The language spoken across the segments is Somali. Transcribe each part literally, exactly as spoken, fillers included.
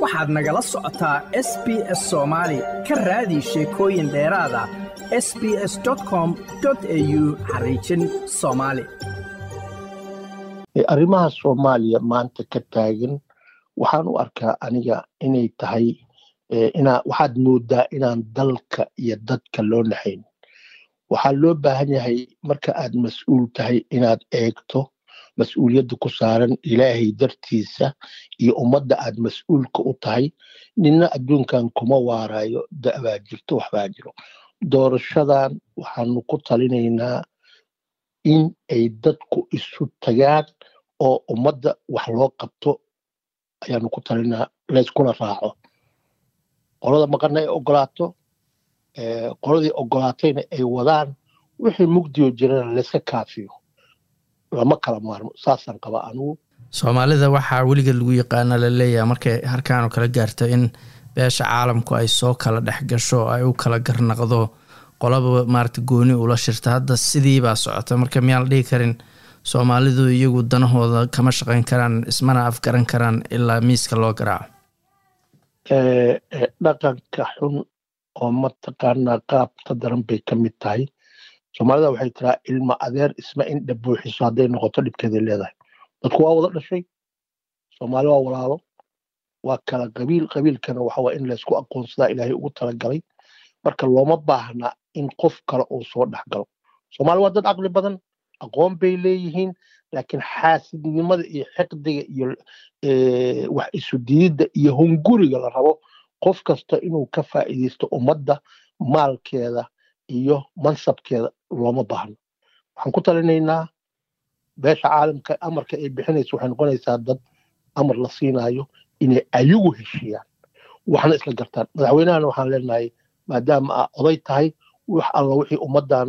waxaad nagala socotaa S B S Soomaali ka raadi sheekooyin dheeraad ah s b s dot com dot a u xariijin Soomaali. arrimaha Soomaaliya maanta ka taagan waxaan u arkaa aniga inay tahay ina waxaad moodaa inaan dalka iyo dadka loo naxayn. waxaa loo baahan yahay marka aad mas'uul tahay inaad eegto mas'uuliyadda ku saaran ilaahay dartiisa iyo ummadda aad mas'uulka u tahay. nina adduunkan kuma waarayo da'baa jirto waxbaa jiro. doorashadan waxaanu ku talinaynaa in ay dadku isu tagaan oo ummadda wax loo qabto ayaanu ku talinaa layskuna raaco. qolada maqana ay ogolaato qoladii ogolaatayna ay wadaan wixii mugdiyo jirana layska kaafiyo lama kala maarmo. saasaan qaba anugu. Soomaalida waxaa weliga lagu yaqaana la leeyahay markay harkaan oo kala gaarto in beesha caalamku ay soo kala dhex gasho ay u kala garnaqdo qolaba maarta gooni ula shirta. hadda sidii baa socota marka miyaan la dhihi karin Soomaalidu iyagu danahooda kama shaqayn karaan ismana afgaran karaan ilaa miiska loo garaaco. ee dhaqanka xun oo mataqaanaa qaabta daran bay ka mid tahay. Soomaalida waxay tiraa ilma adeer isma indha buuxiso hadday noqoto dhibkeeda leedahay. dadku waa wada dhashay. Soomaali waa walaalo. waa kala qabiil qabiilkana waxa waa in la isku aqoonsadaa ilaahay ugu talagalay. marka looma baahna in qof kale uu soo dhaxgalo. Soomaali waa dad aqli badan, aqoon bay leeyihiin, laakiin xaasidnimada iyo xiqdiga iyo ee wax isu diidida iyo hunguriga la rabo qof kasta inuu ka faa'iideysto ummadda maalkeeda iyo mansabkeeda looma baahno. waxaan ku talinaynaa beesha caalamka amarka ay bixinayso waxay noqonaysaa dad amar la siinayo inay ayagu heshiiyaan waxna isla gartaan. madaxweynahana waxaan leenahay maadaama aa oday tahay wax alla wixii ummaddan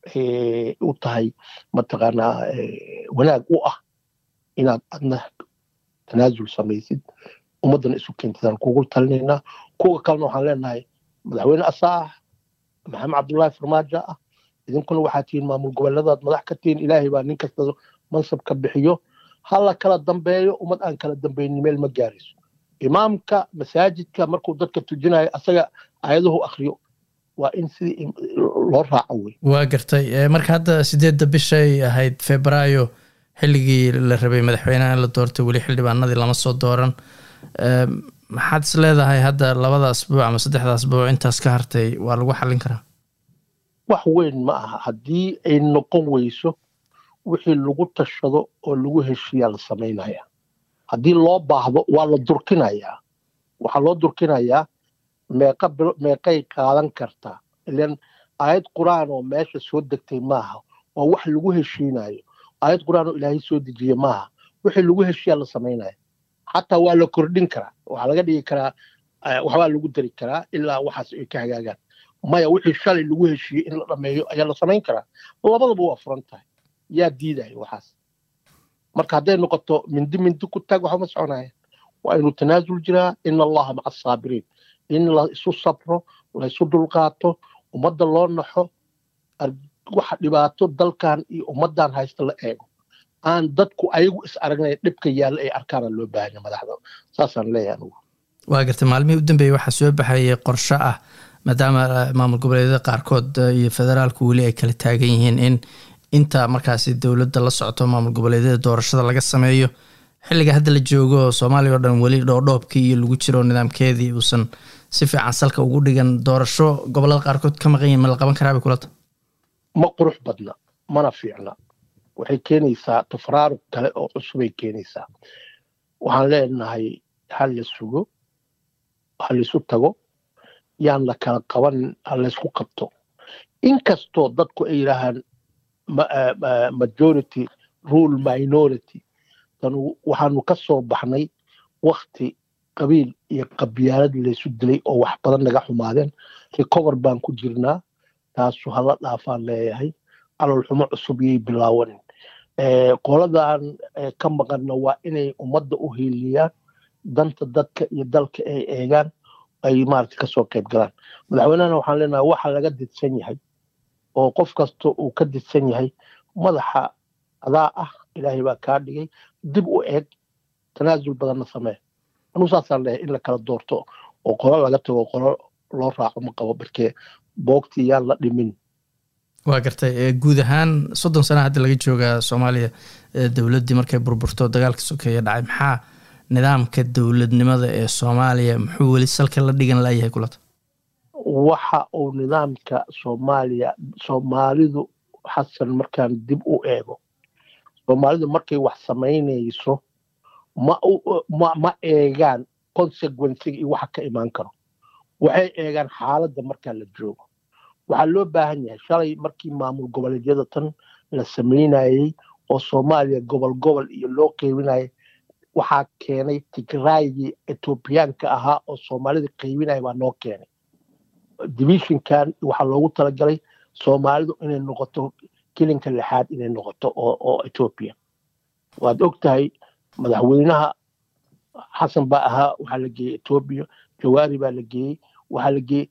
u tahay mataqaanaa wanaag u ah inaad adna tanaasul samaysid ummaddana isu keentidaan kugu talinaynaa. kuwa kalena waxaan leenahay madaxweyne asaax maxamed cabdullaahi farmaajo ah idinkuna waxaa tihiin maamul goboleedaad madax ka tihiin. ilaahay baa nin kasta mansab ka bixiyo. ha la kala dambeeyo. ummad aan kala dambaynin meel ma gaarayso. imaamka masaajidka markuu dadka tujinayo asaga aayaduhu akhriyo waa in sidii loo raaco wey. waa gartay marka hadda sideedda bishay ahayd Febraayo xilligii la rabay madaxweynaha in la doorto weli xildhibaanadii lama soo dooran. maxaad is leedahay hadda labada asbuuc ama saddexda asbuuc intaas ka hartay waa lagu xallin karaa? wax weyn ma aha haddii ay noqon weyso wixii lagu tashado oo lagu heshiiyaa la samaynaya. haddii loo baahdo waa la durkinayaa. waxaa loo durkinayaa meeqa meeqay qaadan kartaa. ilaan aayad quraan oo meesha soo degtay maaha waa wax lagu heshiinayo. aayad quraan oo ilaahay soo dejiye maaha wixii lagu heshiiyaa la samaynaya. xataa waa la kordhin karaa. waxaa laga dhigi karaa waxbaa lagu dari karaa ilaa waxaas ay ka hagaagaan. maya wixii shalay lagu heshiiyey in la dhameeyo ayaa la samayn karaa. labadaba waa furan tahay. yaa diidaya waxaas. marka hadday noqoto mindi mindi ku taag waxba ma soconaya. waa inuu tanaasul jiraa. ina allaha maca asaabiriin. in la isu sabro la isu dulqaato ummadda loo naxo waxa dhibaato dalkan iyo ummaddan haysta la eego aan dadku ayagu is aragnay dhibka yaalla ay arkaan loo baahan madaxda. saasaan leeyahay anugu. waa gartay maalmihii u dambeeyay waxaa soo baxayay qorshe ah maadaama maamul goboleedyada qaarkood iyo federaalku weli ay kala taagan yihiin in inta markaasi dowladda la socoto maamul goboleedyada doorashada laga sameeyo. xilliga hadda la joogo Soomaaliya oo dhan weli dhoodhoobkii iyo lagu jiro nidaamkeedii uusan si fiican salka ugu dhigan doorasho gobolada qaarkood ka maqan yihiin ma la qaban karaa bay kula tahay? ma qurux badna mana fiicna. waxay keenaysaa tafraaruq kale oo cusubay keenaysaa. waxaan leenahay hal la sugo hal isu tago yaan la kala qaban hal la isku qabto. inkastoo dadku ay yiraahaan majority rule minority tanu waxaanu ka soo baxnay waqti qabiil iyo qabyaalad la isu dilay oo wax badan naga xumaadeen. recover baan ku jirnaa. taasu hala dhaafaan leeyahay. calool xumo cusub yay bilaawanin. qoladan ka maqanna waa inay ummadda u hiiliyaan danta dadka iyo dalka ay eegaan ay maaragtay ka soo qayb galaan. madaxweynahana waxaan leenahay waxa laga didsan yahay oo qof kasta uu ka didsan yahay madaxa adaa ah ilaahay baa kaa dhigay dib u eeg tanaasul badanna samee. anu saasaan leeyahay in la kala doorto oo qolo laga tago qolo loo raaco ma qabo barkee boogtii yaan la dhimin. waa gartay guud ahaan soddon sana hadda laga joogaa Soomaaliya dowladdii markay burburto dagaalka sokeeye dhacay maxaa nidaamka dowladnimada ee Soomaaliya muxuu weli salka la dhigan layahay kulata? waxa uu nidaamka Soomaaliya Soomaalidu xasan markaan dib u eego Soomaalidu markay wax sameynayso ma ma, ma eegaan consequences iyo waxa ka iman karo waxay eegaan xaaladda marka la joogo. waxaa loo baahan yahay shalay markii maamul goboleedyada tan la sameynayay oo Soomaaliya gobol gobol iyo loo qeybinayay waxaa keenay Tigraayii Ethiopiaanka ahaa oo Soomaalida qeybinayay baa noo keenay divisionkan waxaa loogu talagalay Soomaalidu inay noqoto kilinka lixaad inay noqoto oo oo Ethiopia. waad ogtahay madaxweynaha xasan baa ahaa waxaa la geeyay Ethiopia, Jawaari baa la geeyay, waxaa la geeyay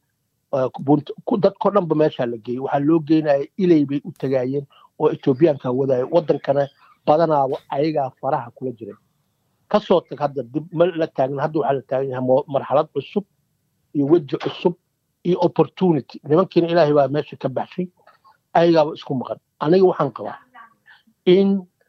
ku dadko dhanba meesha la geeyay, waxaa loo geenayay ilay bay u tagaayeen oo Ethiopiaanka wadaayo wadankana badanaaba ayagaa faraha kula jiray. kasoo tag hadda dib ma la taagan hadda waxaa la taagan yahay marxalad cusub iyo waji cusub iyo opportunity. nimankiina ilaahay baa meesha ka baxshay ayagaaba isku maqan. aniga waxaan qabaa in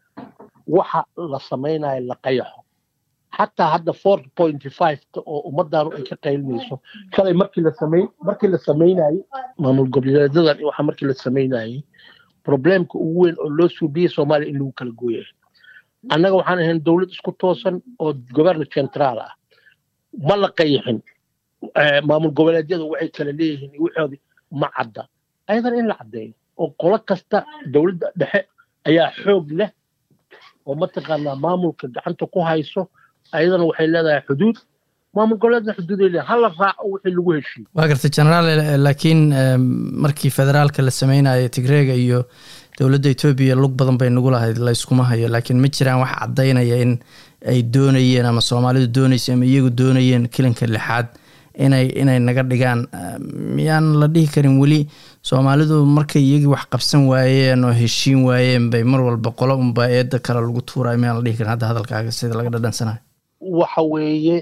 waxa la sameynayo la qayaxo xataa hadda four point five oo ummadaan ay ka qaylinayso shalay markii la sameey markii la sameynayay maamul goboleedadan waxa markii la sameynayay problemka ugu weyn oo loo suubiyay Soomaaliya in lagu kala gooyay. annaga waxaan ahayn dawlad isku toosan oo gobolka central ah ma la qayaxin maamul goboleedyada waxay kala leeyihiin wixii ma cadda aydan in la cadeeyo oo qolo kasta dawladda dhexe ayaa xoog leh oo mataqaanaa maamulka gacanta ku hayso aydan waxay leedahay xuduud maamul goboleedna xuduuday leeyahay hal raac wixii lagu heshiiyay. waa gartay generaal laakiin markii federaalka la sameynayay Tigreega iyo dawladda Ethiopia lug badan bay nagu lahayd la iskuma hayo laakiin ma jiraan wax cadeynaya in ay doonayeen ama Soomaalidu doonayeen ama iyagu doonayeen kilinka lixaad inay inay naga dhigaan. miyaan la dhihi karin weli Soomaalidu markay iyagii wax qabsan waayeen oo heshiin waayeen bay mar walba qolo unba eeda kala lagu tuuray miyaan la dhihi karin hadda hadalkaaga sida laga dhadhansanayo? waxa weeye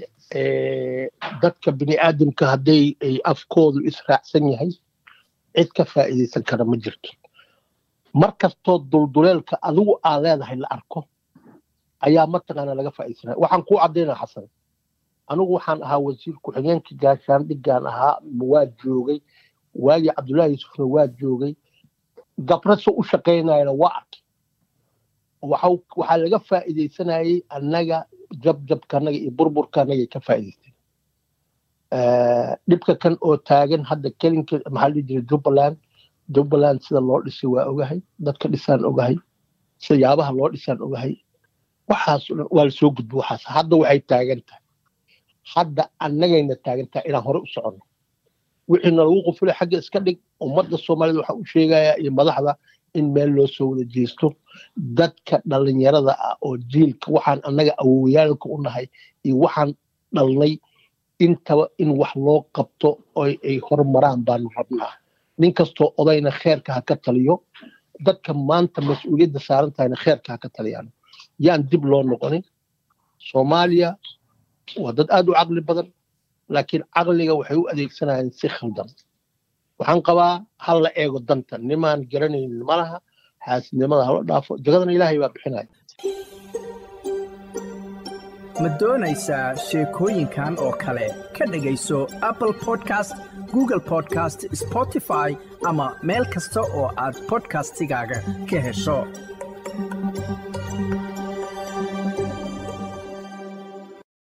dadka bini aadamka hadday ay afkoodu israacsan yahay cid ka faa'iideysan kara ma jirto. markastoo dulduleelka adigu aad leedahay la arko ayaa mataqaanaa laga faa'iideysanaya. waxaan kuu caddaynaa xasan anigu waxaan ahaa wasiir ku-xigeenka gaashaandhigaan ahaa waa joogay waagi Cabdullaahi Yuusufna waa joogay gabraso u shaqeynayna waa arkay. waxa waxaa laga faa'iideysanayay annaga jabjabkanaga iyo burburkanaga ka faa'iideystay. dhibka kan oo taagan hadda kelinka maxaa la jiray Jubbaland Jubbaland sida loo dhisay waa ogahay dadka dhisaan ogahay siyaabaha loo dhisaan ogahay waxaas waa la soo gudbo. waxaas hadda waxay taagan tahay hadda annagayna taagan tahay inaan hore u socono wixii lagu qufulay xagga iska dhig. ummadda Soomaalida waxa u sheegayaa iyo madaxda in meel loo soo wada jeesto dadka dhalinyarada ah oo jiilka waxaan annaga awowyaalka u nahay iyo waxaan dhalnay intaba in wax loo qabto oo ay horumaraan baan rabnaa. nin kastoo odayna kheerka ha ka taliyo dadka maanta mas'uuliyadda saaran tahayna kheerka ha ka taliyaan yaan dib loo noqonin. Soomaaliya waa dad aad u caqli badan laakiin caqliga waxay u adeegsanayaan si khaldan. waxaan qabaa hal la eego danta nimaan garanaynin malaha xaasidnimada hala dhaafo jagadana ilaahay baa bixinaya. ma doonaysaa sheekooyinkan oo kale ka dhegayso Apple Podcast, Google Podcast, Spotify ama meel kasta oo aad podcastigaaga ka hesho.